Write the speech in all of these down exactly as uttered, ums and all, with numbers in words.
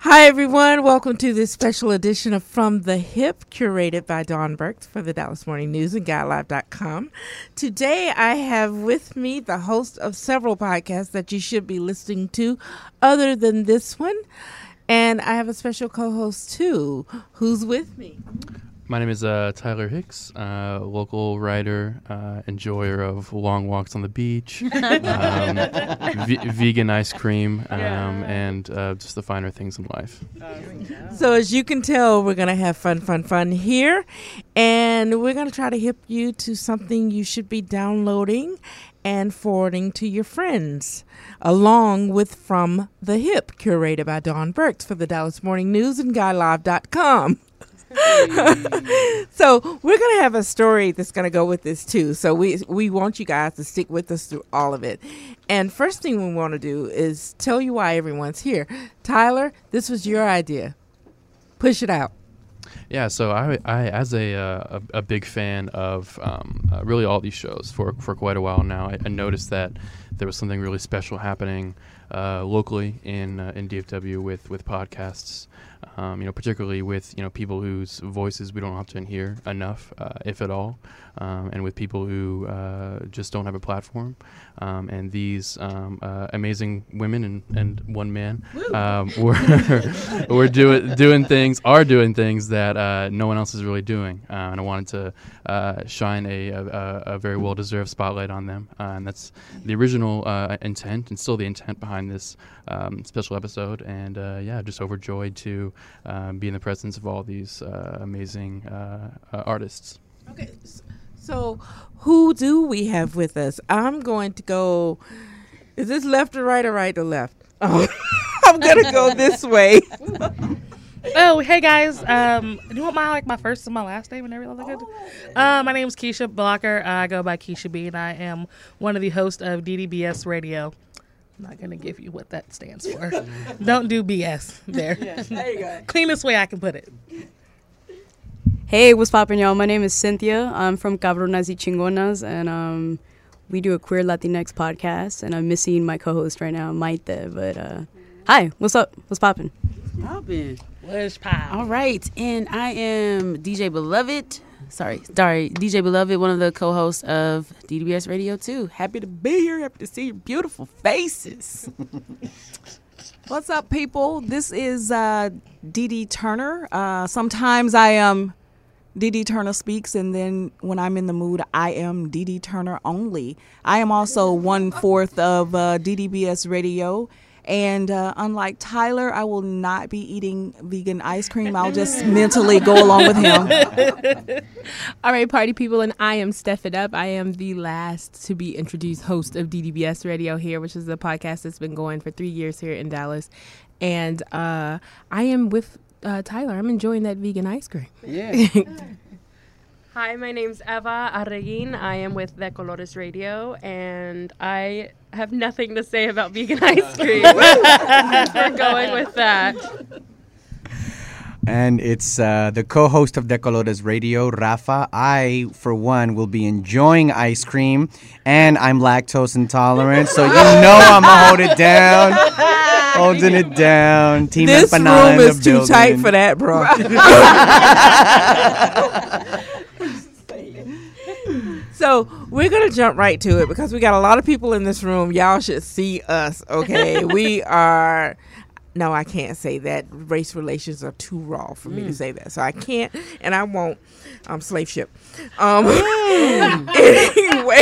Hi, everyone. Welcome to this special edition of From the Hip, curated by Dawn Burks for the Dallas Morning News and guy live dot com. Today, I have with me the host of several podcasts that you should be listening to other than this one. And I have a special co-host, too. Who's with me? My name is uh, Tyler Hicks, uh, local writer, uh, enjoyer of long walks on the beach, um, v- vegan ice cream, um, and uh, just the finer things in life. So as you can tell, we're going to have fun, fun, fun here. And we're going to try to hip you to something you should be downloading and forwarding to your friends, along with From the Hip, curated by Dawn Burks for the Dallas Morning News and guy live dot com. So we're going to have a story that's going to go with this too. So we we want you guys to stick with us through all of it. And first thing we want to do is tell you why everyone's here. Tyler, this was your idea. Push it out. Yeah, so I, I as a, uh, a a big fan of um, uh, really all these shows for for quite a while now, I, I noticed that there was something really special happening uh, locally in uh, in D F W with with podcasts. Um, you know, particularly with, you know, people whose voices we don't often hear enough, uh, if at all, um, and with people who uh, just don't have a platform. Um, and these um, uh, amazing women and, and one man um, were were doing doing things, are doing things that uh, no one else is really doing. Uh, and I wanted to uh, shine a, a, a very well-deserved spotlight on them. Uh, and that's the original uh, intent, and still the intent behind this um, special episode. And uh, yeah, just overjoyed to Um, be in the presence of all these uh, amazing uh, uh, artists. Okay, so who do we have with us? I'm going to go, is this left or right or right or left? Oh, I'm going to go this way. Oh, hey guys. Um, do you want my like my first and my last name and everything like that? Uh, my name is Keisha Blocker. Uh, I go by Keisha B, and I am one of the hosts of D D B S Radio. I'm not going to give you what that stands for. Don't do B S there. Yeah, there you go. Cleanest way I can put it. Hey, what's poppin', y'all? My name is Cynthia. I'm from Cabronas y Chingonas, and um, we do a queer Latinx podcast, and I'm missing my co-host right now, Maite. But uh, hi, what's up? What's poppin'? Poppin'. What's pop? All right, and I am D J Beloved. Sorry, sorry, D J Beloved, one of the co-hosts of D D B S Radio too. Happy to be here. Happy to see your beautiful faces. What's up, people? This is uh, Dee Dee Turner. Uh, sometimes I am Dee Dee Turner Speaks, and then when I'm in the mood, I am Dee Dee Turner only. I am also one-fourth of uh, D D B S Radio. And uh, unlike Tyler, I will not be eating vegan ice cream. I'll just mentally go along with him. All right, party people, and I am Steph It Up. I am the last to be introduced host of D D B S Radio here, which is a podcast that's been going for three years here in Dallas. And uh, I am with uh, Tyler. I'm enjoying that vegan ice cream. Yeah. Hi, my name's Eva Arreguin. I am with De Colores Radio, and I have nothing to say about vegan ice cream. We're going with that. And it's uh, the co-host of De Colores Radio, Rafa. I, for one, will be enjoying ice cream, and I'm lactose intolerant, so you know I'm going to hold it down. Holding it down. Team This empanada room in is the too building. tight for that, bro. So we're going to jump right to it because we got a lot of people in this room. Y'all should see us, okay? We are... No, I can't say that. Race relations are too raw for me mm. to say that. So I can't, and I won't. Um, slave ship. Um, anyway,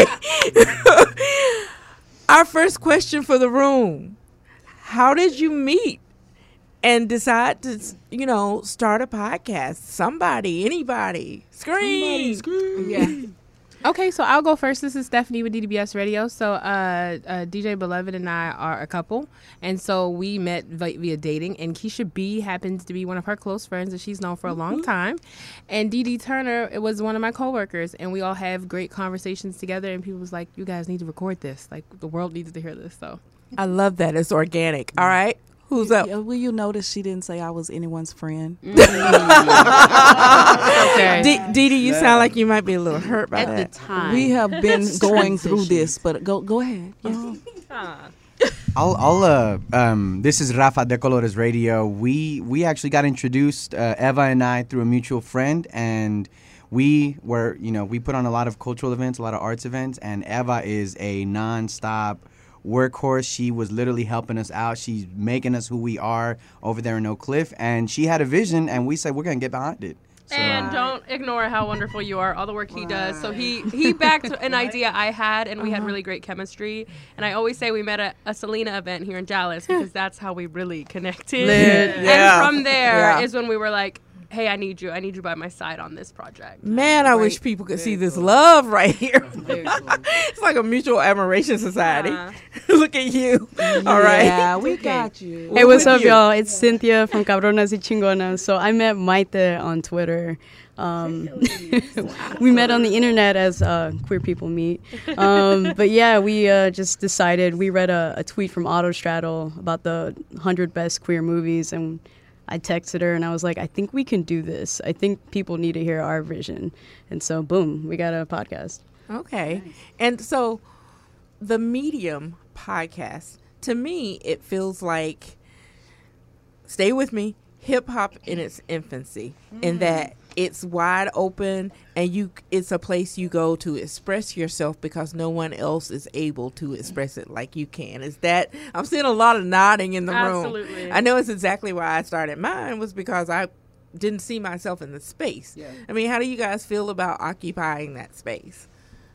our first question for the room. How did you meet and decide to, you know, start a podcast? Somebody, anybody. Scream. Somebody scream. Yeah. Okay, so I'll go first. This is Stephanie with D D B S Radio. So uh, uh, D J Beloved and I are a couple, and so we met via, via dating, and Keisha B happens to be one of her close friends that she's known for a long time, and Dee Dee Turner it was one of my coworkers, and we all have great conversations together, and people was like, you guys need to record this. Like, the world needs to hear this, so. I love that. It's organic. All right. Who's up? Yeah, will you notice she didn't say I was anyone's friend? Okay. Dee Dee, you sound like you might be a little hurt by At that. the time. We have been going through Transition. this, but go go ahead. Yes. Uh, I'll, I'll uh, um, this is Rafa de Colores Radio. We we actually got introduced, uh, Eva and I, through a mutual friend, and we were, you know, we put on a lot of cultural events, a lot of arts events, and Eva is a nonstop workhorse. She was literally helping us out. She's making us who we are over there in Oak Cliff, and she had a vision, and we said we're gonna get behind it. So. And don't ignore how wonderful you are, all the work he does. So he, he backed an idea I had, and we had really great chemistry. And I always say we met at a Selena event here in Dallas because that's how we really connected. Lit. Yeah. And from there Yeah. is when we were like, hey, I need you. I need you by my side on this project. Man, I wish people could see this love right here. It's like a mutual admiration society. Yeah. Look at you. All right. Yeah, we got you. Hey, what's with up, you? y'all? It's Cynthia from Cabronas y Chingonas. So I met Maite on Twitter. Um, we met on the internet as uh, queer people meet. Um, but yeah, we uh, just decided, we read a, a tweet from Autostraddle about the one hundred best queer movies, and I texted her and I was like, I think we can do this. I think people need to hear our vision. And so, boom, we got a podcast. Okay. And so the Medium podcast, to me, it feels like, stay with me, hip hop in its infancy, mm. in that it's wide open and you it's a place you go to express yourself because no one else is able to express it like you can. Is that I'm seeing a lot of nodding in the Absolutely. room. I know it's exactly why I started mine was because I didn't see myself in the space. Yeah. I mean, how do you guys feel about occupying that space?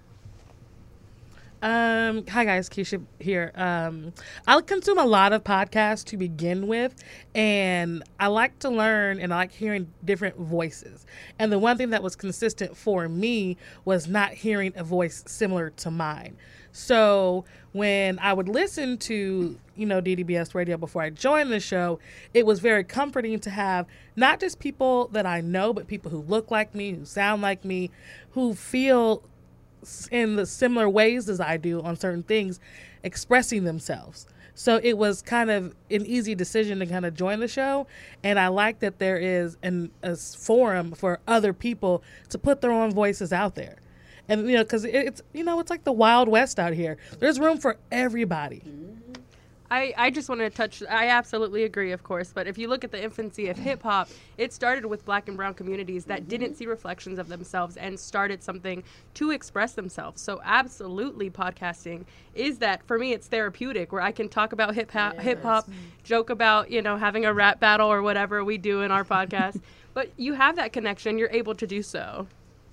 Um, hi guys, Keisha here. Um, I consume a lot of podcasts to begin with, and I like to learn and I like hearing different voices. And the one thing that was consistent for me was not hearing a voice similar to mine. So when I would listen to, you know, D D B S Radio before I joined the show, it was very comforting to have not just people that I know, but people who look like me, who sound like me, who feel in the similar ways as I do on certain things, expressing themselves. So it was kind of an easy decision to kind of join the show. And I like that there is an, a forum for other people to put their own voices out there. And, you know, because it's, you know, it's like the Wild West out here. There's room for everybody. I, I just want to touch, I absolutely agree, of course, but if you look at the infancy of hip-hop, it started with black and brown communities that didn't see reflections of themselves and started something to express themselves. So absolutely podcasting is that, for me, it's therapeutic, where I can talk about hip-hop, yes. hip-hop, joke about, you know, having a rap battle or whatever we do in our podcast, but you have that connection, you're able to do so.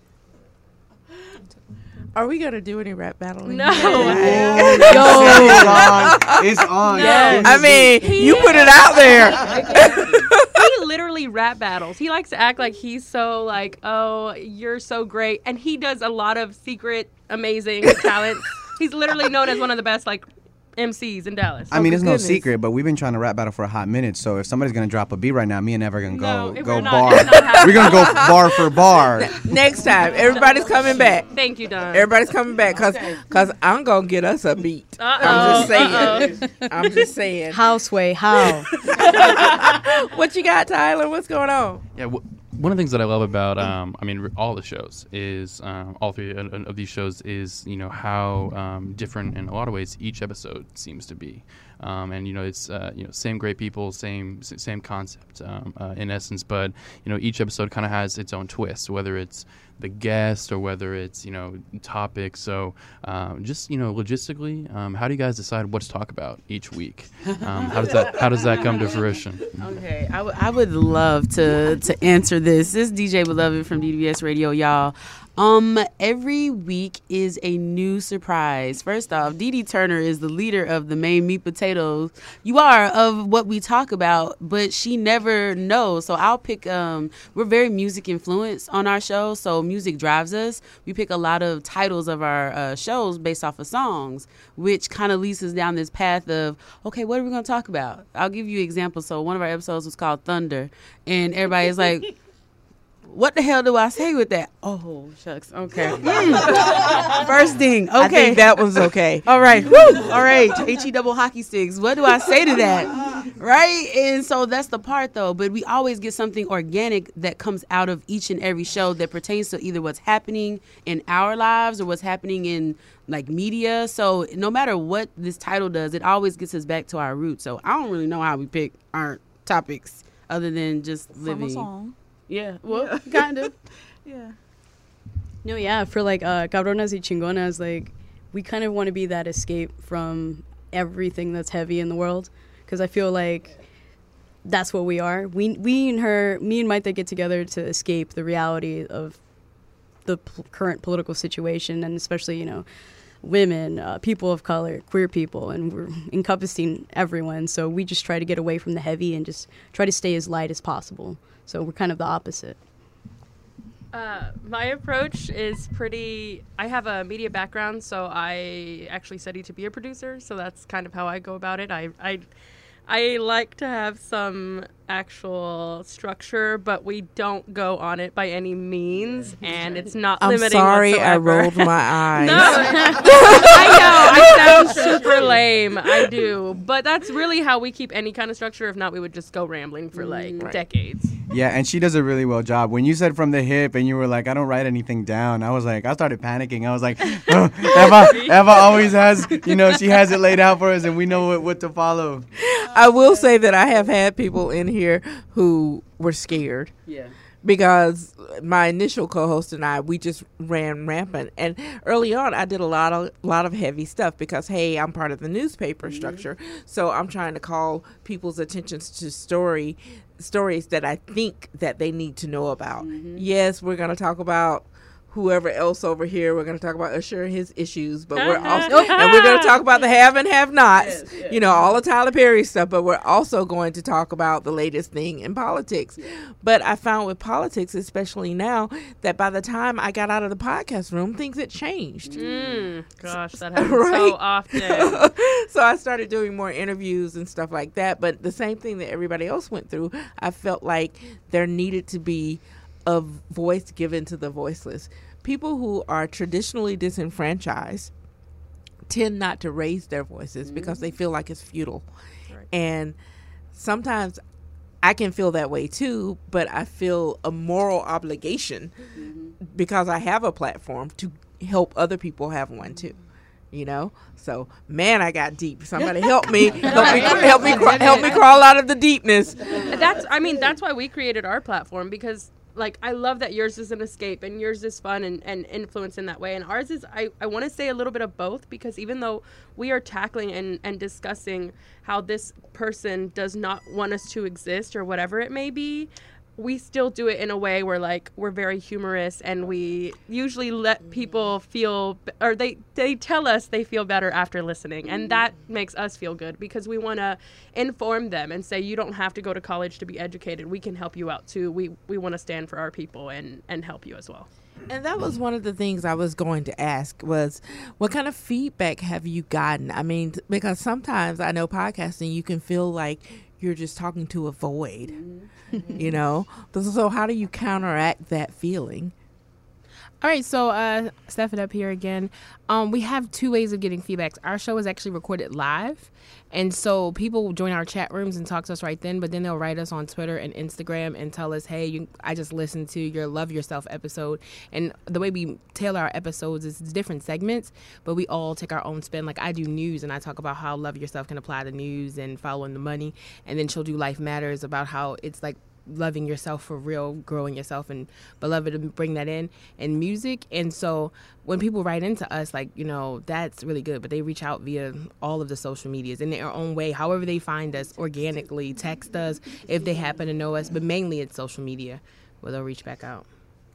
Are we going to do any rap battling? No. Oh, no. It's on. It's on. No. I mean, he you put it out there. He literally rap battles. He likes to act like he's so like, oh, you're so great. And he does a lot of secret, amazing talents. He's literally known as one of the best, like, M Cs in Dallas. I mean, oh, it's goodness. no secret, but we've been trying to rap battle for a hot minute. So if somebody's gonna drop a beat right now, me and Eva are gonna No, go it- go we're not- bar. it's not happening. We're gonna go bar for bar. Next time, everybody's coming back. Thank you, Don. Everybody's coming back because cause I'm going to get us a beat. Uh-oh, I'm just saying. uh-oh. I'm just saying. Houseway, how? What you got, Tyler? What's going on? Yeah, w- one of the things that I love about, um, I mean, r- all the shows is, um, all three of, of these shows is, you know, how um, different in a lot of ways each episode seems to be. Um, and, you know, it's, uh, you know, same great people, same s- same concept um, uh, in essence, but, you know, each episode kind of has its own twist, whether it's the guest or whether it's, you know, topics. So um, just, you know, logistically, um, how do you guys decide what to talk about each week? Um, how does that how does that come to fruition? Okay, I, w- I would love to to answer this. This is D J Beloved from D D B S Radio, y'all. Um, every week is a new surprise. First off, Dee Dee Turner is the leader of the main meat potatoes. You are of what we talk about, but she never knows. So I'll pick, um, we're very music influenced on our show. So music drives us. We pick a lot of titles of our uh, shows based off of songs, which kind of leads us down this path of, okay, what are we going to talk about? I'll give you examples. So one of our episodes was called Thunder, and everybody is like, what the hell do I say with that? Oh, shucks. Okay. Mm. First thing. Okay. I think that was okay. All right. Woo. All right. H-E double hockey sticks. What do I say to that? Right? And so that's the part, though. But we always get something organic that comes out of each and every show that pertains to either what's happening in our lives or what's happening in, like, media. So no matter what this title does, it always gets us back to our roots. So I don't really know how we pick our topics other than just living. From a song. Yeah. Well, kind of. Yeah. No, yeah, for like uh, Cabronas y Chingonas, like we kind of want to be that escape from everything that's heavy in the world, because I feel like that's what we are. We we and her, me and Maite get together to escape the reality of the p- current political situation, and especially, you know, women, uh, people of color, queer people, and we're encompassing everyone. So we just try to get away from the heavy and just try to stay as light as possible. So we're kind of the opposite. Uh, my approach is pretty, I have a media background, so I actually studied to be a producer, so that's kind of how I go about it. I, I, I like to have some actual structure, but we don't go on it by any means, and it's not I'm limiting sorry whatsoever. I rolled my eyes. No, I know, I sound super lame, I do, but that's really how we keep any kind of structure. If not, we would just go rambling for like Right. decades. Yeah, and she does a really well job. When you said from the hip and you were like, I don't write anything down, I was like, I started panicking. I was like, oh, Eva, Eva always has, you know, she has it laid out for us and we know what, what to follow. I will say that I have had people in here who were scared. Yeah. Because my initial co-host and I, we just ran rampant. And early on, I did a lot of lot of heavy stuff because, hey, I'm part of the newspaper mm-hmm. structure. So I'm trying to call people's attentions to story stories that I think that they need to know about. Mm-hmm. Yes, we're going to talk about whoever else over here. We're going to talk about Usher and his issues, but we're also and we're going to talk about the have and have nots. Yes, yes. You know, all the Tyler Perry stuff. But we're also going to talk about the latest thing in politics. Yeah. But I found with politics, especially now, that by the time I got out of the podcast room, things had changed. Mm, gosh, that happens right? so often. So I started doing more interviews and stuff like that. But the same thing that everybody else went through, I felt like there needed to be a voice given to the voiceless. People who are traditionally disenfranchised tend not to raise their voices mm-hmm. because they feel like it's futile. Right. And sometimes I can feel that way too, but I feel a moral obligation mm-hmm. because I have a platform to help other people have one too. You know, so man, I got deep. Somebody help me, help me, help me, help me crawl out of the deepness. That's, I mean, that's why we created our platform, because like I love that yours is an escape and yours is fun and, and influence in that way, and ours is I, I want to say a little bit of both, because even though we are tackling and, and discussing how this person does not want us to exist or whatever it may be, we still do it in a way where like we're very humorous, and we usually let people feel, or they they tell us they feel better after listening, and that makes us feel good, because we want to inform them and say, you don't have to go to college to be educated, we can help you out too. We we want to stand for our people and and help you as well. And that was one of the things I was going to ask was, what kind of feedback have you gotten? I mean, t- because sometimes I know podcasting, you can feel like you're just talking to a void, mm-hmm. you know? So how do you counteract that feeling? All right, so uh, Stephen up here again. Um, we have two ways of getting feedbacks. Our show is actually recorded live, and so people join our chat rooms and talk to us right then, but then they'll write us on Twitter and Instagram and tell us, hey, you, I just listened to your Love Yourself episode. And the way we tailor our episodes is different segments, but we all take our own spin. Like I do news, and I talk about how Love Yourself can apply to news and following the money, and then she'll do Life Matters about how it's like loving yourself for real, growing yourself, and Beloved to bring that in and music. And so when people write into us, like, you know, that's really good, but they reach out via all of the social medias in their own way, however they find us, organically, text us if they happen to know us, but mainly it's social media where they'll reach back out.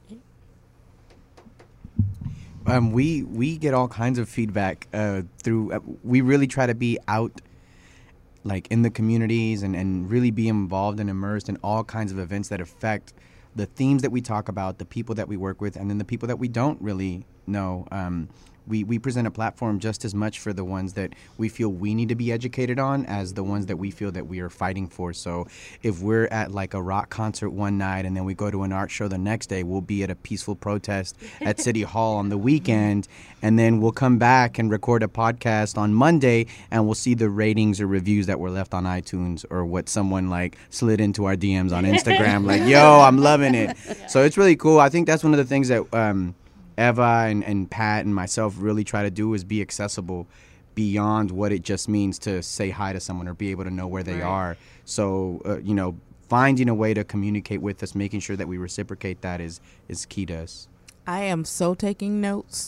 Um, we we get all kinds of feedback uh, through. Uh, we really try to be out, like in the communities, and, and really be involved and immersed in all kinds of events that affect the themes that we talk about, the people that we work with, and then the people that we don't really know, um, we, we present a platform just as much for the ones that we feel we need to be educated on as the ones that we feel that we are fighting for. So if we're at like a rock concert one night and then we go to an art show the next day, we'll be at a peaceful protest at City Hall on the weekend, and then we'll come back and record a podcast on Monday, and we'll see the ratings or reviews that were left on iTunes or what someone like slid into our D Ms on Instagram like, yo, I'm loving it. So it's really cool. I think that's one of the things that um, Eva and, and Pat and myself really try to do is be accessible beyond what it just means to say hi to someone or be able to know where they Right. are. So, uh, you know, finding a way to communicate with us, making sure that we reciprocate that is, is key to us. I am so taking notes.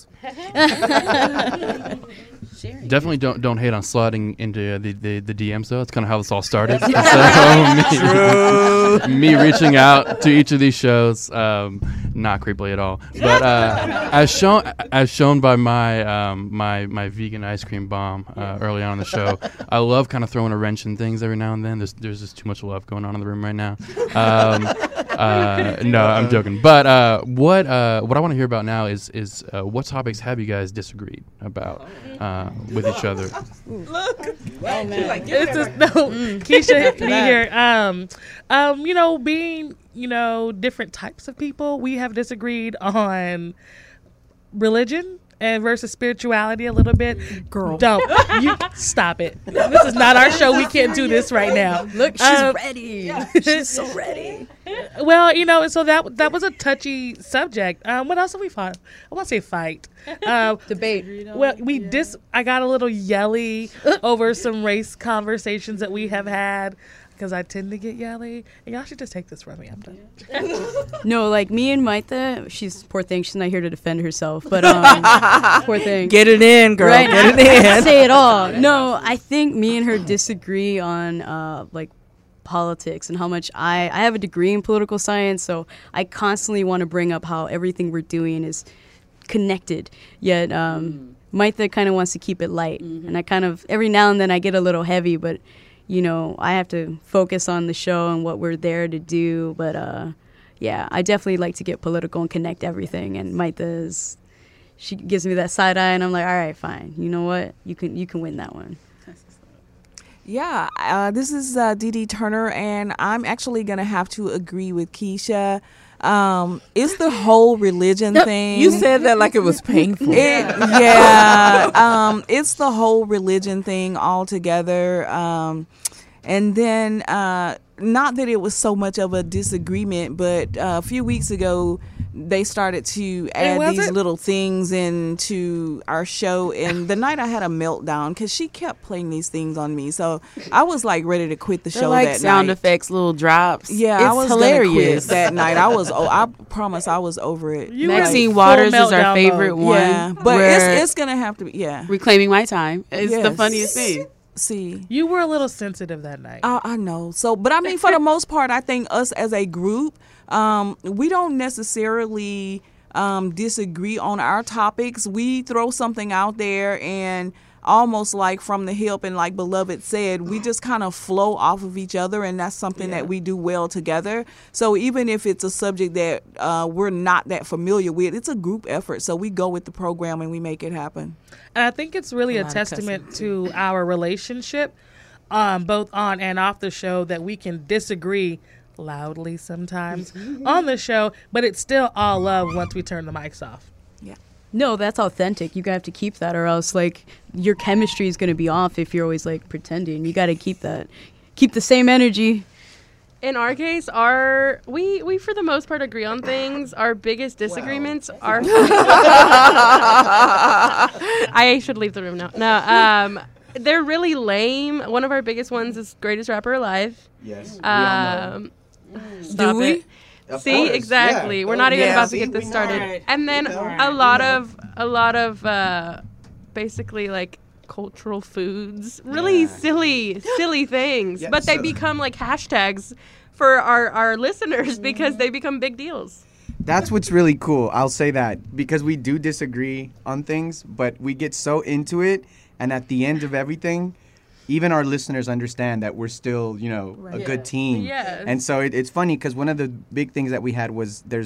Definitely don't don't hate on sliding into the, the, the D Ms though. That's kind of how this all started. So me, me reaching out to each of these shows, um, not creepily at all. But uh, as shown as shown by my um, my my vegan ice cream bomb uh, early on in the show, I love kind of throwing a wrench in things every now and then. There's there's just too much love going on in the room right now. Um, uh, no, I'm joking. But uh, what uh, what I want to hear about now is is uh, what topics have you guys disagreed about uh, with each other? It's just, no, Keisha hit me here. Um, um, you know, being, you know, different types of people, we have disagreed on religion and versus spirituality a little bit. Girl. Don't. You stop it. This is not our show. We can't do this right now. Look, she's Um, ready. She's so ready. Well, you know, so that that was a touchy subject. Um, what else have we fought? I want to say fight. Um, Debate. Well, we dis. I got a little yelly over some race conversations that we have had because I tend to get yelly. And y'all should just take this from me. I'm done. No, like me and Maita, she's poor thing. She's not here to defend herself, but um, poor thing. Get it in, girl. Right? Get it I in. say it all. No, I think me and her disagree on uh, like politics and how much I I have a degree in political science, so I constantly want to bring up how everything we're doing is connected. Yet um, Maita kind of wants to keep it light, and I kind of every now and then I get a little heavy, but you know I have to focus on the show and what we're there to do. But uh, yeah, I definitely like to get political and connect everything. And Maita is, she gives me that side eye, and I'm like, all right, fine. You know what? You can you can win that one. Yeah, uh, this is uh, Dee Dee Turner, and I'm actually going to have to agree with Keisha. Um, it's the whole religion thing. You said that like it was painful. It, yeah, um, it's the whole religion thing altogether. Um, and then, uh, not that it was so much of a disagreement, but uh, a few weeks ago, they started to add was these it? little things into our show. And the night I had a meltdown because she kept playing these things on me. So I was like ready to quit the They're show like that sound night. effects, little drops. Yeah, it's I was hilarious hilarious. that night. I was, oh, I promise, I was over it. You were Maxine in Waters full is our meltdown favorite mode. one. Yeah, but where it's it's gonna have to be. Yeah, reclaiming my time. It's the Yes. funniest thing. see. You were a little sensitive that night. I, I know. So, but I mean, for the most part, I think us as a group, um, we don't necessarily um, disagree on our topics. We throw something out there and almost like from the hip, and like Beloved said, we just kind of flow off of each other, and that's something that we do well together. So even if it's a subject that uh, we're not that familiar with, it's a group effort. So we go with the program and we make it happen. And I think it's really A a, lot of testament to our relationship, um, both on and off the show, that we can disagree loudly sometimes on the show, but it's still all love once we turn the mics off. No, that's authentic. You have to keep that, or else like your chemistry is going to be off if you're always like pretending. You got to keep that, keep the same energy. In our case, our we we for the most part agree on things. Our biggest disagreements are. I should leave the room now. No, um, they're really lame. One of our biggest ones is Greatest Rapper Alive. Yes. Um, stop Do we? it. See, exactly. We're not even Yeah. about to get this started. And then a lot of a lot of uh, basically like cultural foods, really Yeah. silly, silly things, Yeah, but they so- become like hashtags for our our listeners because they become big deals. That's what's really cool. I'll say that because we do disagree on things, but we get so into it, and at the end of everything, even our listeners understand that we're still, you know, a good team. Yes. And so it, it's funny because one of the big things that we had was there's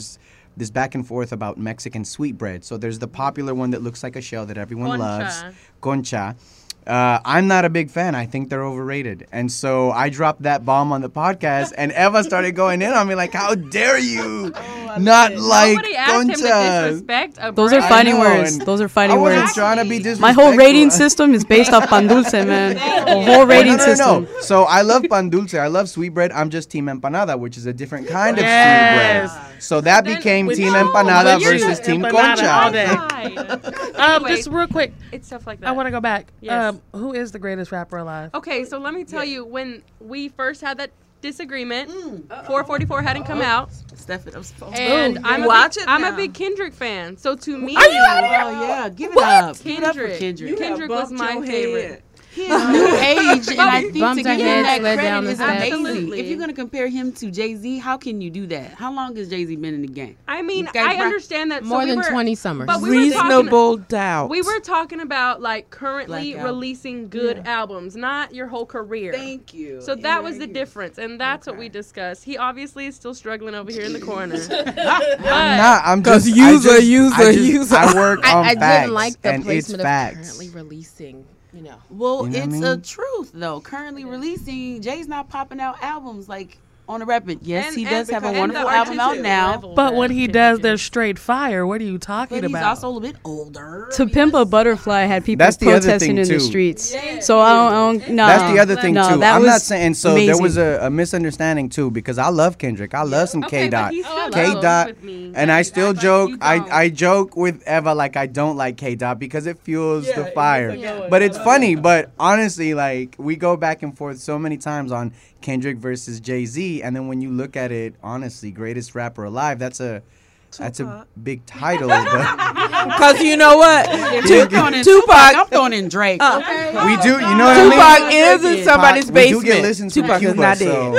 this back and forth about Mexican sweetbread. So there's the popular one that looks like a shell that everyone Concha. loves, concha. Uh, I'm not a big fan. I think they're overrated. And so I dropped that bomb on the podcast, and Eva started going in on me like, how dare you not like Nobody asked him to conchas? disrespect a Those are brand. fighting know, words. and Those are I fighting wasn't words. trying to be disrespectful. My whole rating system is based off pan dulce, man. The whole rating no, no, system. no. So I love pan dulce. I love sweetbread. I'm just team empanada, which is a different kind of Yes. sweetbread. So that Then became with- team No, empanada but you're versus just team empanada all concha. day. Fine. Um, Anyway, just real quick, it's stuff like that. I want to go back. Yes. Um, who is the greatest rapper alive? Okay, so let me tell you, when we first had that disagreement, four forty-four hadn't come out, Steph, I'm supposed and Ooh, I'm a watch big, it I'm a now. big Kendrick fan. So to me, Oh yeah, give it up. Give it up for Kendrick, Kendrick. Kendrick was my favorite. He is new age, and I think Bumped to her give head, him that slid down credit the is steps. amazing. Absolutely. If you're gonna compare him to Jay Z, how can you do that? How long has Jay Z been in the game? I mean, Okay, I bro. understand that. so More we than were- twenty summers. But we were talking, Reasonable doubt. we were talking about like currently Black album. releasing good albums, not your whole career. Thank you. So that was the difference, and that's what we discussed. He obviously is still struggling over here in the corner. I'm But not. I'm 'Cause just user, I just, user, I just, user. I work on I, I facts, didn't like the and it's placement of facts. currently releasing. You know, Well, You know what I it's mean? a truth though. Currently releasing, Jay's not popping out albums like on the record. Yes, And- he and does have a because- wonderful and the album out artistic now, level But that when he Kendrick does, is. they're straight fire. What are you talking but he's about? also a little bit older. To Pimp a Butterfly had people That's the other protesting thing, in too. the streets. So I don't, I don't nah, That's the other thing no, too. that I'm was not saying so. There amazing. was a, a misunderstanding too because I love Kendrick. I love some Okay, K but Dot. he still K goes Dot, with me. and I You still act like joke. you I don't. I joke with Eva like I don't like K Dot because it fuels Yeah, the it fire. gets it going. But it's funny. But honestly, like we go back and forth so many times on Kendrick versus Jay Z, and then when you look at it, honestly, greatest rapper alive. That's a that's a big title. But Because you know what? If Tu- you're throwing in Tupac, Tupac, I'm throwing in Drake. Uh, okay. we do. You know what I mean? Tupac is in somebody's we basement. do get listens from Tupac Cuba, is not so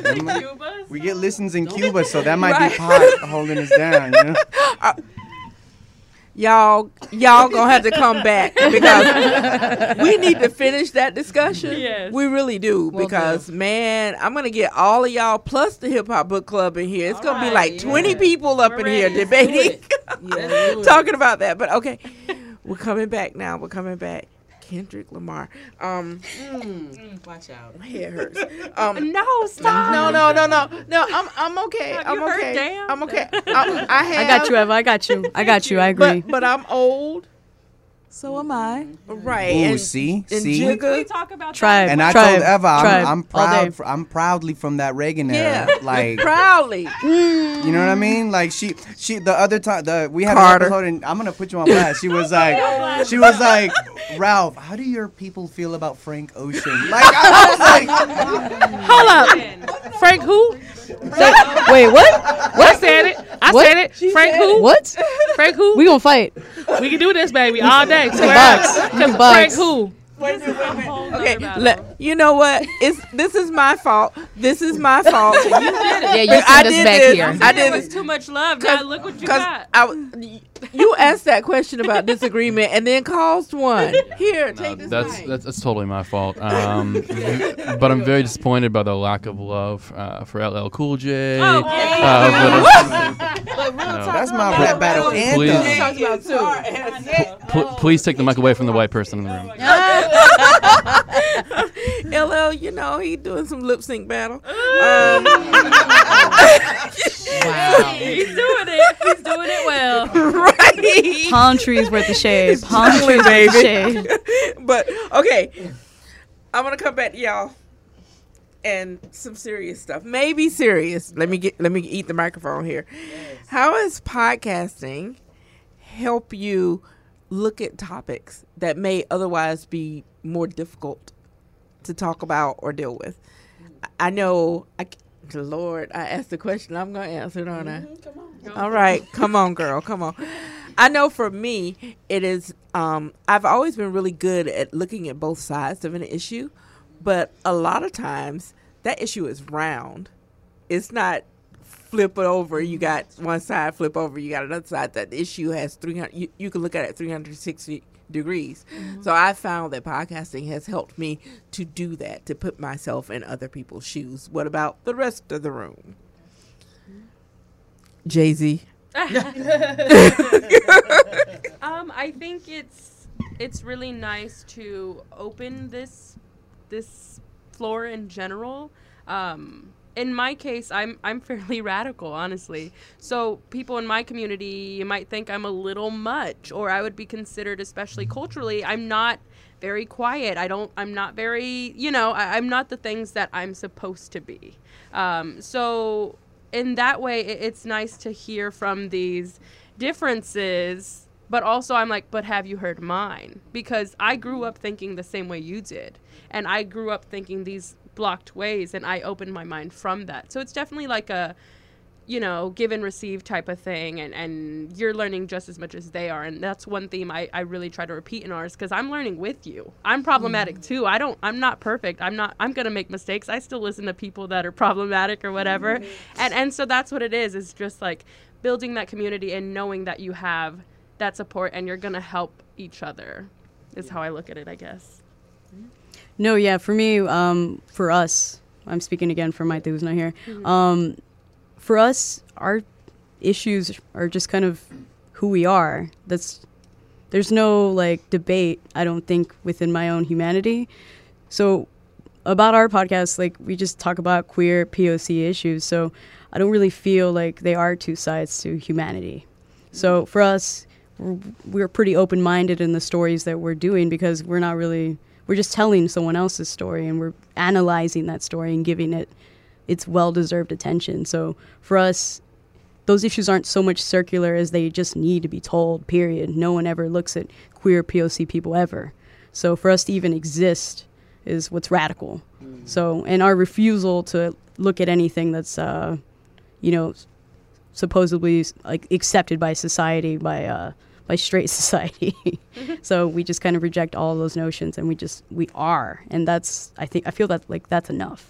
dead. we get listens in Cuba, so that might be pot holding us down. You know? Y'all, y'all gonna have to come back because we need to finish that discussion. Yes. We really do Will because man, I'm gonna get all of y'all plus the hip hop book club in here. It's gonna be like twenty people up We're in here ready. debating, Yeah, do it. talking about that. But okay, we're coming back now. We're coming back. Kendrick Lamar. Um, Mm, watch out. my head hurts. Um, No, stop. no, no, no, no, no. I'm, I'm okay. Have I'm you heard okay. damn? I'm okay. I, I have. I got you, Eva. I got you. I got you. I agree. But, but I'm old, So am I. right? Ooh, and, see, and see. We Jigga. talk about Tribe. And I Tribe, told Eva, tribe, I'm, I'm all proud. day. fr- I'm proudly from that Reagan Yeah, era. Like, proudly. you know what I mean? Like she, she. The other time, the we had Carter. an episode, and I'm gonna put you on blast. She was like, she was like, Ralph, how do your people feel about Frank Ocean? Like, I was like, Hold up, Frank who? Say- wait, what? I said it. I What? said it. Frank who? What? Frank who? We gonna fight. We can do this, baby, all day. Swear box. up. We can 'Cause box. Frank who? Okay, le- you know what? It's this is my fault. This is my fault. yeah, you But I sent us did back this. here. I I did did was too much love. Now look what you because got. I w- you asked that question about disagreement and then caused one. Here, No, take this. that's, mic. that's that's totally my fault. Um, but I'm very disappointed by the lack of love uh, for L L Cool J. Oh, Uh, but But real No. talk, that's my real rap battle talk. Please. anthem. pl- please take the mic away from the white person in the room. L L, you know, he doing some lip sync battle. Um, Wow. He's doing it. He's doing it well. right. Palm trees worth of shade. Palm Exactly, trees worth of shade. But okay, I'm gonna come back to y'all and some serious stuff. Maybe serious. Let me get. Let me eat the microphone here. How has podcasting help you look at topics that may otherwise be more difficult to talk about or deal with? I know. I, c- Lord, I asked the question. I'm gonna answer it, aren't I? All right, come on, girl, come on. I know for me, it is. Um, I've always been really good at looking at both sides of an issue, but a lot of times that issue is round. It's not flip it over. You got one side, flip over. You got another side. That issue has three hundred. You, you can look at it three hundred sixty degrees. So I found that podcasting has helped me to do that, to put myself in other people's shoes. What about the rest of the room? Jay-Z. um, I think it's it's really nice to open this this floor in general. Um, in my case, I'm I'm fairly radical, honestly. So people in my community, you might think I'm a little much, or I would be considered, especially culturally, I'm not very quiet. I don't. I'm not very. You know, I, I'm not the things that I'm supposed to be. Um, so in that way, it, it's nice to hear from these differences. But also, I'm like, but have you heard mine? Because I grew up thinking the same way you did, and I grew up thinking these blocked ways, and I opened my mind from that. So it's definitely like a, you know, give and receive type of thing, and, and you're learning just as much as they are. And that's one theme I, I really try to repeat in ours, because I'm learning with you. I'm problematic too. I don't, I'm not perfect. I'm not, I'm going to make mistakes. I still listen to people that are problematic or whatever. And, and so that's what it is, is just like building that community and knowing that you have that support and you're going to help each other is how I look at it, I guess. No, yeah, for me, um, for us, I'm speaking again for Maite, who's not here. Mm-hmm. Um, for us, our issues are just kind of who we are. That's there's no like debate, I don't think, within my own humanity. So about our podcast, like we just talk about queer P O C issues. So I don't really feel like they are two sides to humanity. So for us, we're, we're pretty open-minded in the stories that we're doing, because we're not really. We're just telling someone else's story, and we're analyzing that story and giving it its well-deserved attention. So for us, those issues aren't so much circular as they just need to be told, period. No one ever looks at queer P O C people ever. So for us to even exist is what's radical. Mm. So, and our refusal to look at anything that's, uh, you know, supposedly like accepted by society, by uh, by straight society. So we just kind of reject all those notions, and we just, we are. And that's, I think, I feel that like that's enough.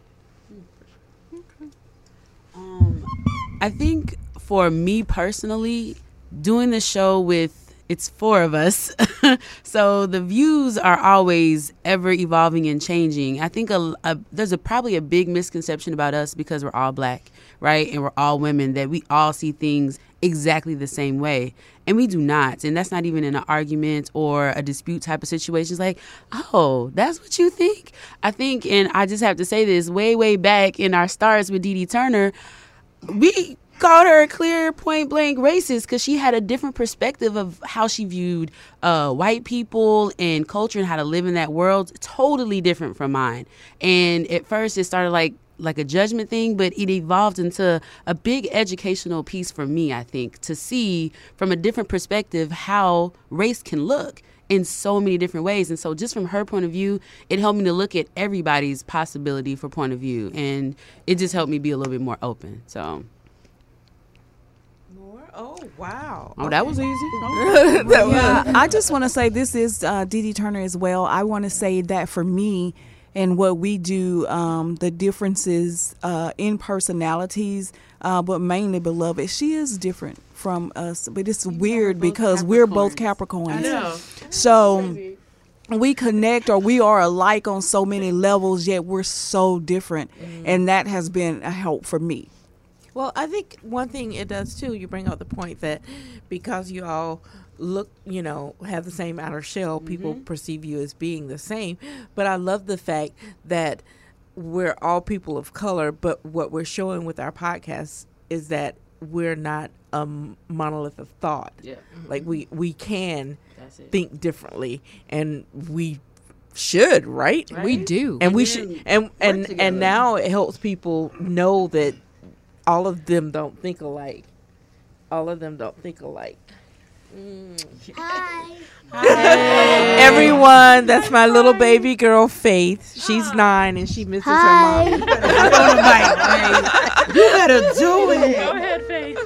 Okay. Um, I think for me personally, doing the show with, it's four of us. So the views are always ever evolving and changing. I think a, a, there's a, probably a big misconception about us because we're all black, right? And we're all women, that we all see things exactly the same way. And we do not. And that's not even in an argument or a dispute type of situation. It's like, oh, that's what you think? I think, and I just have to say this, way, way back in our starts with Dee Dee Turner, we called her a clear point blank racist because she had a different perspective of how she viewed uh, white people and culture and how to live in that world. Totally different from mine. And at first it started like like a judgment thing, but it evolved into a big educational piece for me, I think, to see from a different perspective how race can look in so many different ways. And so just from her point of view, it helped me to look at everybody's possibility for point of view. And it just helped me be a little bit more open. So. Oh, wow. Oh, that was easy. that yeah, I just want to say this is uh, Dee Dee Turner as well. I want to say that for me and what we do, um, the differences uh, in personalities, uh, but mainly Beloved, she is different from us. But it's weird because we're both Capricorns. I know. So we connect, or we are alike on so many levels, yet we're so different. Mm. And that has been a help for me. Well, I think one thing it does too, you bring up the point that because you all look, you know, have the same outer shell, mm-hmm. people perceive you as being the same. But I love the fact that we're all people of color, but what we're showing with our podcast is that we're not a monolith of thought. Yeah. Mm-hmm. Like we, we can think differently, and we should, right? right? We do. And we, we should, and, and, and, and now it helps people know that all of them don't think alike. All of them don't think alike. Mm. Hi. Hi. Everyone, that's my little baby girl, Faith. She's nine and she misses Hi. her mom. You better do it. Go ahead, Faith.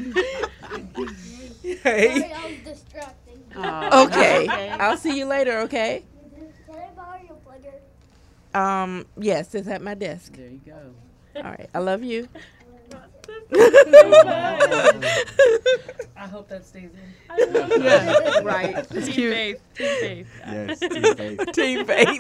Sorry, I was distracting. Oh, okay. I'll see you later, okay? Can I borrow your plugger? Um, yes, it's at my desk. There you go. All right. I love you. I hope that stays in. Yeah, right. Team Faith. Team Faith. Yes, Team Faith. Team Faith.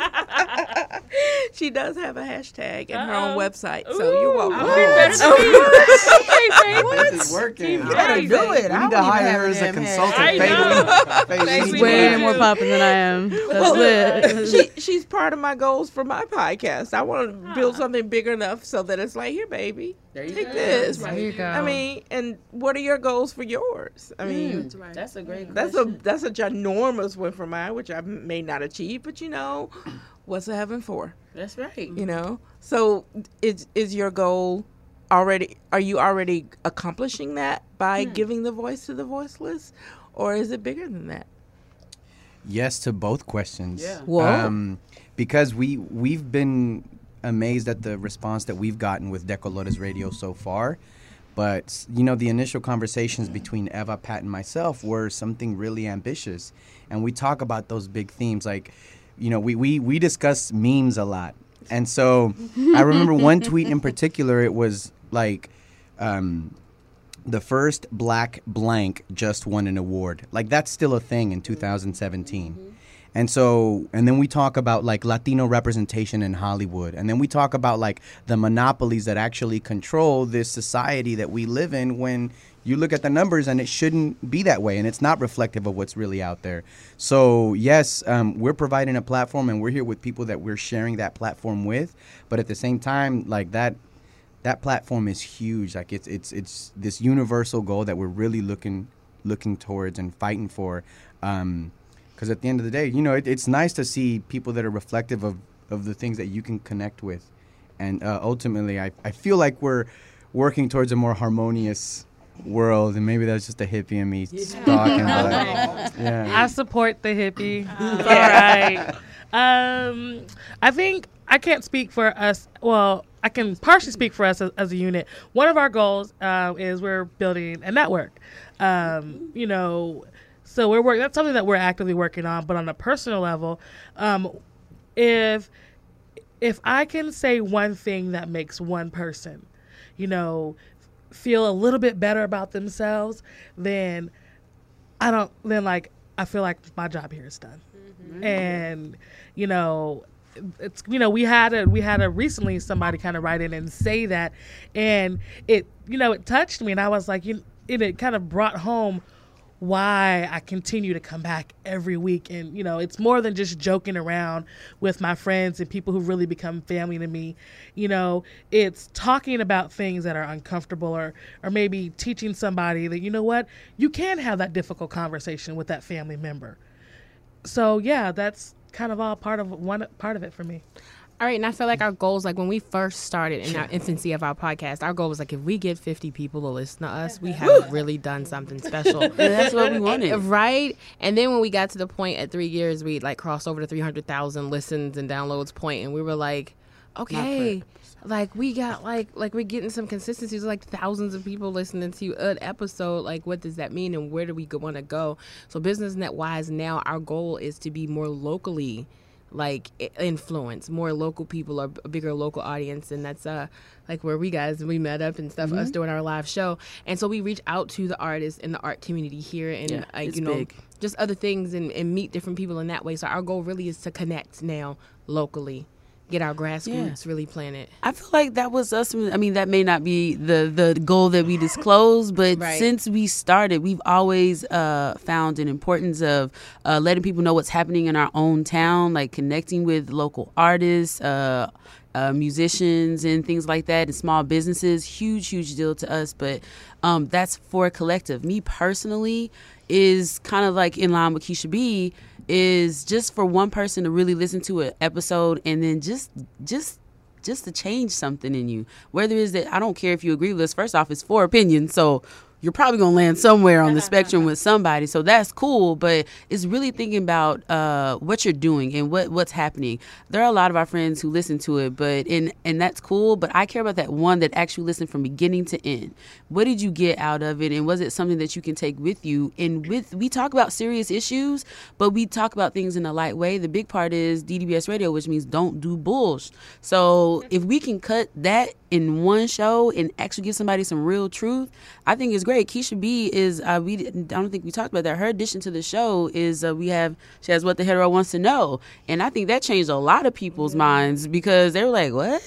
She does have a hashtag and her own Uh-oh. website, so Ooh, you're welcome. I'll be better than me. right, This is working. You better do it. We I need to don't even hire have her as a damn head. consultant. I Faye, know. we- Faye, we She's need Way you. more popping than I am. That's Well, lit. she, she's part of my goals for my podcast. I want to build something big enough so that it's like, here, baby, There you take go. this. There you go. I mean, and what are your goals for yours? I mean, That's a great that's a question. that's a ginormous one for mine, which I may not achieve, but you know, what's a heaven for? That's right. You know, so is is your goal already? Are you already accomplishing that by giving the voice to the voiceless, or is it bigger than that? Yes to both questions. Yeah. Whoa. Um, because we we've been amazed at the response that we've gotten with Decolotes Radio so far. But, you know, the initial conversations between Eva, Pat, and myself were something really ambitious. And we talk about those big themes. Like, you know, we, we, we discuss memes a lot. And so I remember one tweet in particular, it was like, um, the first black blank just won an award. Like, that's still a thing in two thousand seventeen. And so, and then we talk about like Latino representation in Hollywood. And then we talk about like the monopolies that actually control this society that we live in, when you look at the numbers and it shouldn't be that way. And it's not reflective of what's really out there. So yes, um, we're providing a platform, and we're here with people that we're sharing that platform with. But at the same time, like that, that platform is huge. Like it's, it's, it's this universal goal that we're really looking, looking towards and fighting for. Um, Because at the end of the day, you know, it, it's nice to see people that are reflective of, of the things that you can connect with. And uh, ultimately, I, I feel like we're working towards a more harmonious world. And maybe that's just a hippie in me talking. But, yeah. I support the hippie. It's all right. Um, I think I can't speak for us. Well, I can partially speak for us as, as a unit. One of our goals uh, is we're building a network. Um, you know, so we're working. That's something that we're actively working on. But on a personal level, um, if if I can say one thing that makes one person, you know, feel a little bit better about themselves, then I don't. Then like I feel like my job here is done. Mm-hmm. And you know, it's you know we had a we had a recently somebody kind of write in and say that, and it you know it touched me, and I was like, you it, it kind of brought home why I continue to come back every week. And, you know, it's more than just joking around with my friends and people who really become family to me. You know, it's talking about things that are uncomfortable, or, or maybe teaching somebody that, you know what, you can have that difficult conversation with that family member. So, yeah, that's kind of all part of one part of it for me. All right, and I feel like our goals, like when we first started in our infancy of our podcast, our goal was like, if we get fifty people to listen to us, we have really done something special. And that's what we wanted. Right? And then when we got to the point at three years, we like crossed over to three hundred thousand listens and downloads point, and we were like, okay, like we got like, like we're getting some consistency. There's like thousands of people listening to an episode. Like, what does that mean, and where do we want to go? So BusinessNet wise now, our goal is to be more locally like influence, more local people, or a bigger local audience. And that's uh like where we guys we met up and stuff, mm-hmm. us doing our live show. And so we reach out to the artists in the art community here, and yeah, like you know big. just other things, and, and meet different people in that way. So our goal really is to connect now locally, get our grassroots yeah. really planted. I feel like that was us. I mean, that may not be the, the goal that we disclosed, but right. since we started, we've always uh, found an importance of uh, letting people know what's happening in our own town, like connecting with local artists, uh, uh, musicians, and things like that, and small businesses. Huge, huge deal to us. But um, that's for a collective. Me personally is kind of like in line with Keisha B, is just for one person to really listen to an episode and then just just just to change something in you. Whether it's that, I don't care if you agree with us. First off, it's four opinions, so you're probably going to land somewhere on the spectrum with somebody. So that's cool, but it's really thinking about uh, what you're doing and what, what's happening. There are a lot of our friends who listen to it, but and, and that's cool, but I care about that one that actually listened from beginning to end. What did you get out of it, and was it something that you can take with you? And with we talk about serious issues, but we talk about things in a light way. The big part is D D B S Radio, which means don't do bullsh. So if we can cut that in one show and actually give somebody some real truth, I think it's great. Keisha B is, uh, we I don't think we talked about that. Her addition to the show is uh, we have, she has What the Hetero Wants to Know. And I think that changed a lot of people's minds, because they were like, what?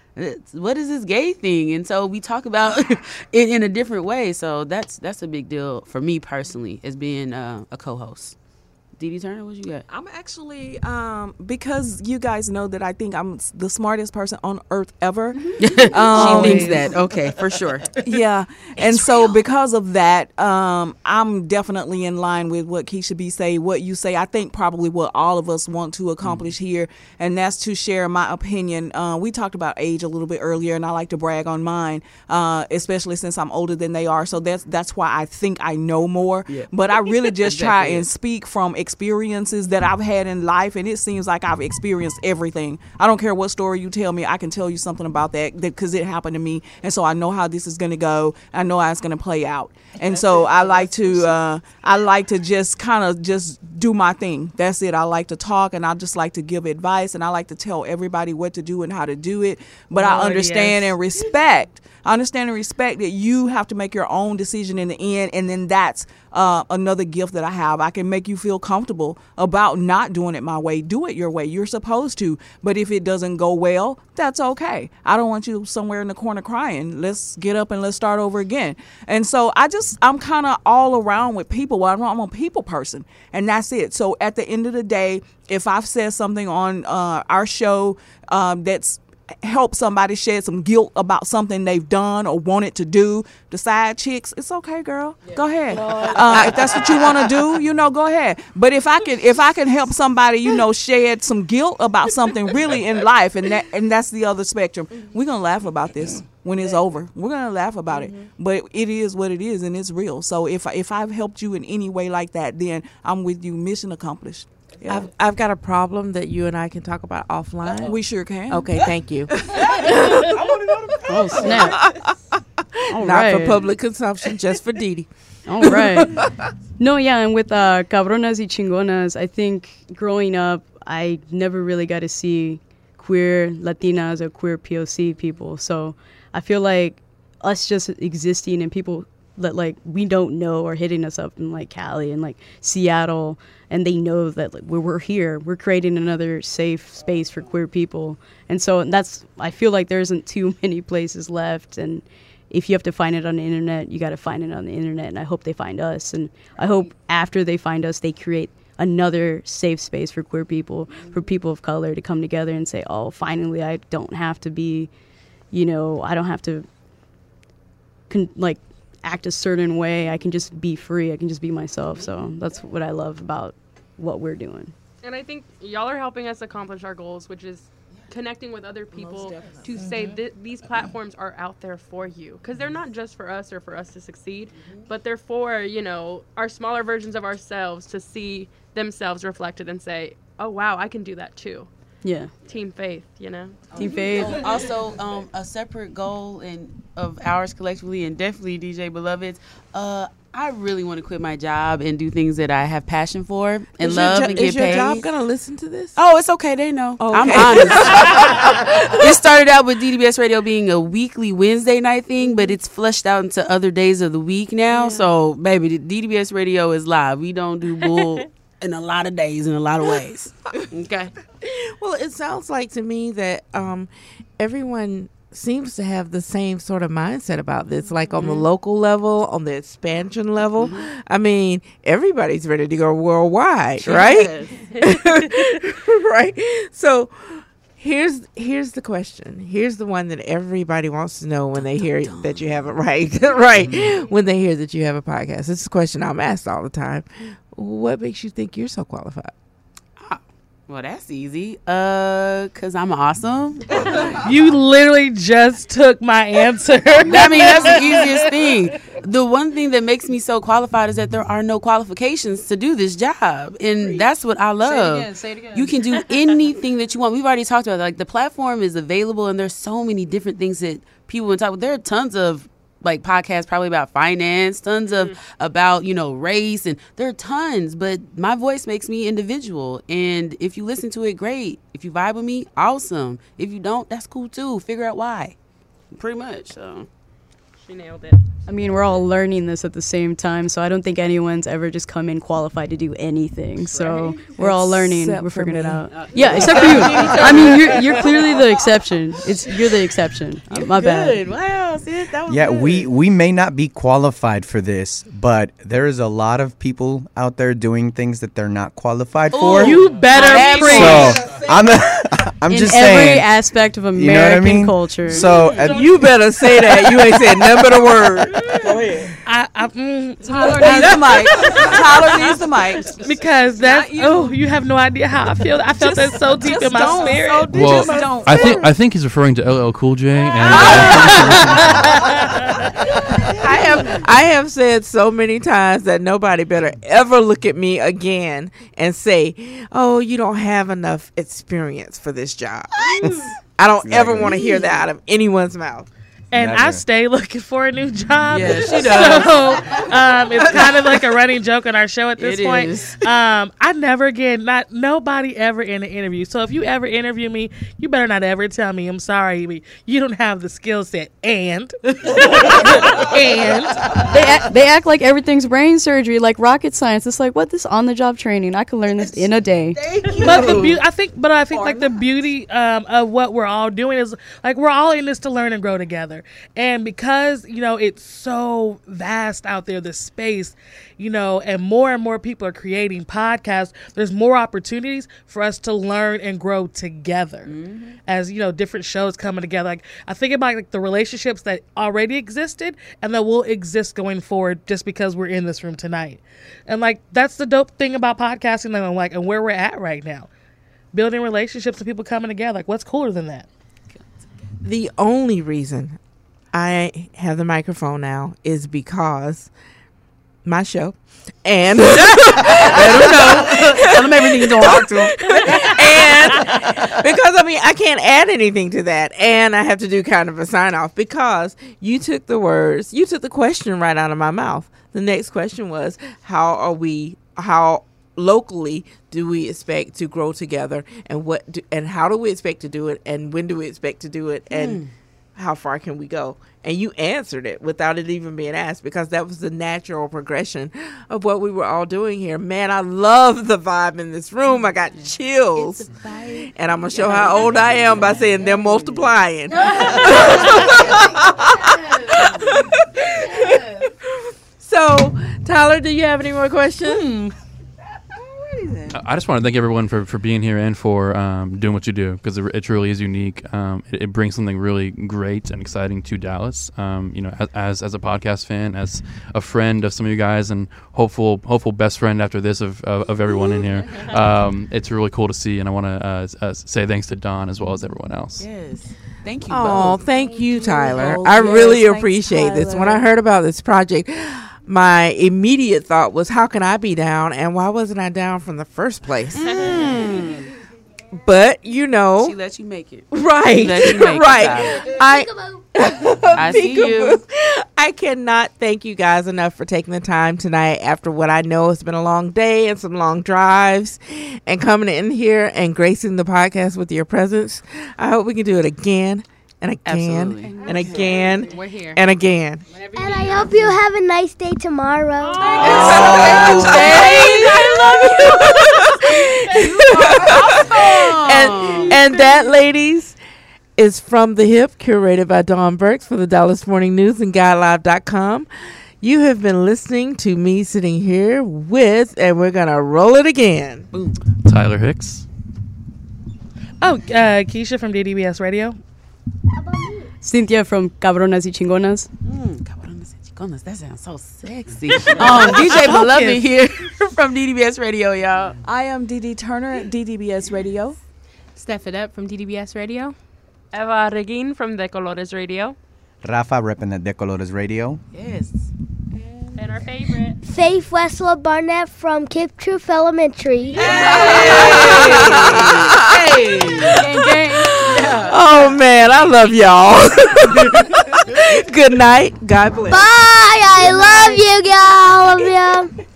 It's, what is this gay thing? And so we talk about it in a different way. So that's that's a big deal for me personally, as being uh, a co-host. Dee Dee Turner, what you got? I'm actually, um, because you guys know that I think I'm the smartest person on earth ever. um, She thinks that. Okay, for sure. Yeah. and so because of that, um, I'm definitely in line with what Keisha B say, what you say. I think probably what all of us want to accomplish mm-hmm. here, and that's to share my opinion. Uh, we talked about age a little bit earlier, and I like to brag on mine, uh, especially since I'm older than they are. So that's that's why I think I know more. Yeah. But I really just exactly. try and speak from experiences that I've had in life, and it seems like I've experienced everything. I don't care what story you tell me, I can tell you something about that because it happened to me, and so I know how this is going to go. I know how it's going to play out, and so I like to uh, I like to just kind of just do my thing. That's it. I like to talk, and I just like to give advice, and I like to tell everybody what to do and how to do it. But oh, I understand yes. and respect. I understand and respect that you have to make your own decision in the end, and then that's uh, another gift that I have. I can make you feel comfortable about not doing it my way. Do it your way. You're supposed to. But if it doesn't go well, that's okay. I don't want you somewhere in the corner crying. Let's get up and let's start over again. And so I just, I'm kind of all around with people. Well, I'm, I'm a people person, and that's it. So at the end of the day, if I've said something on uh, our show um, that's help somebody shed some guilt about something they've done or wanted to do, the side chicks, it's okay, girl. Yeah. Go ahead. Uh, if that's what you want to do, you know, go ahead. But if I can, if I can help somebody, you know, shed some guilt about something really in life, and that, and that's the other spectrum, we're gonna laugh about this when it's over. We're gonna laugh about mm-hmm. it, but it is what it is, and it's real. So if if I've helped you in any way like that, then I'm with you. Mission accomplished. Yeah. I've I've got a problem that you and I can talk about offline. Uh-oh. We sure can. Okay, thank you. Oh snap! All Not right. for public consumption, just for Dee Dee. All right. No, yeah, and with uh, Cabronas y Chingonas, I think growing up, I never really got to see queer Latinas or queer P O C people. So I feel like us just existing and people that like we don't know are hitting us up in like Cali and like Seattle, and they know that like, we're, we're here, we're creating another safe space for queer people. And so that's, I feel like there isn't too many places left, and if you have to find it on the internet, you got to find it on the internet, and I hope they find us, and I hope after they find us, they create another safe space for queer people, for people of color to come together and say, oh, finally, I don't have to be, you know, I don't have to con- like act a certain way. I can just be free. I can just be myself. So that's what I love about what we're doing. And I think y'all are helping us accomplish our goals, which is connecting with other people to mm-hmm. say th- these platforms are out there for you, because they're not just for us or for us to succeed, mm-hmm. but they're for, you know, our smaller versions of ourselves to see themselves reflected and say, oh wow, I can do that too. Yeah. Team faith, you know. Team faith. Also, um, a separate goal and of ours collectively, and definitely D J Beloved's. Uh, I really want to quit my job and do things that I have passion for and is love jo- and get is your paid. job gonna listen to this? Oh, it's okay. They know. Oh, I'm okay. honest. It started out with D D B S Radio being a weekly Wednesday night thing, but it's fleshed out into other days of the week now. Yeah. So, baby, the D D B S Radio is live. We don't do bull in a lot of days, in a lot of ways. Okay. Well, it sounds like to me that um, everyone seems to have the same sort of mindset about this, like on mm-hmm. the local level, on the expansion level. Mm-hmm. I mean, everybody's ready to go worldwide, sure right? Right. So here's here's the question. Here's the one that everybody wants to know when they hear that you have it right, right? Mm-hmm. When they hear that you have a podcast. This is a question I'm asked all the time. What makes you think you're so qualified? Well, that's easy. Uh, cause I'm awesome. You literally just took my answer. I mean, that's the easiest thing. The one thing that makes me so qualified is that there are no qualifications to do this job, and that's what I love. Say it again. Say it again. You can do anything that you want. We've already talked about it. Like the platform is available, and there's so many different things that people would talk about. There are tons of like podcasts probably about finance, tons of mm-hmm. about, you know, race, and there are tons, but my voice makes me individual, and if you listen to it, great. If you vibe with me, awesome. If you don't, that's cool too. Figure out why. Pretty much. So She nailed it. I mean, we're all learning this at the same time, so I don't think anyone's ever just come in qualified to do anything. So we're all learning. Except We're for figuring it me. out. Yeah, except for you. I mean, you're you're clearly the exception. It's you're the exception. Uh, my bad. Wow, sis, that was Yeah, good. we we may not be qualified for this, but there is a lot of people out there doing things that they're not qualified for. You better preach. So I'm I'm In just every saying. aspect of American You know what I mean? culture. So uh, You better say that. You ain't said nothing but a word. Go ahead. I, I, mm, Tyler needs the mic. Tyler needs the mic. because that's oh, you have no idea how I feel. I felt that so deep Just in my don't. spirit. So Well, just don't. I think I think he's referring to L L Cool J. And, uh, I have I have said so many times that nobody better ever look at me again and say, "Oh, you don't have enough experience for this job." I don't ever want to hear that out of anyone's mouth. And I Never. stay looking for a new job. Yeah, she does. So um, it's kind of like a running joke on our show at this It point. is. Um, I never get not nobody ever in an interview. So if you ever interview me, you better not ever tell me I'm sorry, but you don't have the skill set. And and they act, they act like everything's brain surgery, like rocket science. It's like, what? This on the job training? I could learn this in a day. but the beauty, I think, but I think like the beauty um, of what we're all doing is like we're all in this to learn and grow together. And because you know it's so vast out there, the space, you know, and more and more people are creating podcasts. There's more opportunities for us to learn and grow together, mm-hmm. as you know, different shows coming together. Like I think about like the relationships that already existed and that will exist going forward, just because we're in this room tonight. And like that's the dope thing about podcasting, and like and where we're at right now. Building relationships and people coming together. Like, what's cooler than that? The only reason I have the microphone now is because my show, and let them know, Tell them everything you don't talk to them. and because I mean I can't add anything to that, and I have to do kind of a sign off because you took the words, you took the question right out of my mouth. The next question was, how are we? How locally do we expect to grow together, and what do, and how do we expect to do it, and when do we expect to do it, and mm. how far can we go? And you answered it without it even being asked, because that was the natural progression of what we were all doing here. Man, I love the vibe in this room. I got chills. And I'm going to show how old I am by saying they're multiplying. So, Tyler, do you have any more questions? Hmm. I just want to thank everyone for, for being here and for um, doing what you do, because it, it truly is unique. Um, it, it brings something really great and exciting to Dallas. Um, you know, as, as as a podcast fan, as a friend of some of you guys, and hopeful hopeful best friend after this of of, of everyone in here. Um, it's really cool to see, and I want to uh, uh, say thanks to Don as well as everyone else. Yes. Thank you. Oh, both. thank you, Tyler. Oh, I yes, really thanks, appreciate this. When Tyler. I heard about this project, my immediate thought was, how can I be down? And why wasn't I down from the first place? Mm. But, you know. She let you make it. Right. She let you make right. it. I, I see you. I cannot thank you guys enough for taking the time tonight after what I know has been a long day and some long drives, and coming in here and gracing the podcast with your presence. I hope we can do it again. And again, Absolutely. and again, We're here. and again. And I hope you have a nice day tomorrow. and, and that, ladies, is From the Hip, curated by Dawn Burks for the Dallas Morning News and guy live dot com. You have been listening to me sitting here with, and we're going to roll it again. Boom. Tyler Hicks. Oh, uh, Keisha from D D B S Radio. Cynthia from Cabronas y Chingonas. Mm, cabronas y chiconas. That sounds so sexy. um, D J Beloved here from D D B S Radio, y'all. I am Dee Dee Turner at D D B S Radio. Steph It Up from D D B S Radio. Eva Regin from De Colores Radio. Rafa repping at De Colores Radio. Yes. And our favorite. Faith Westlaw Barnett from Cape Truth Elementary. Hey. Gang, gang. Oh, man, I love y'all. Good night. God bless. Bye. I love you, all of you.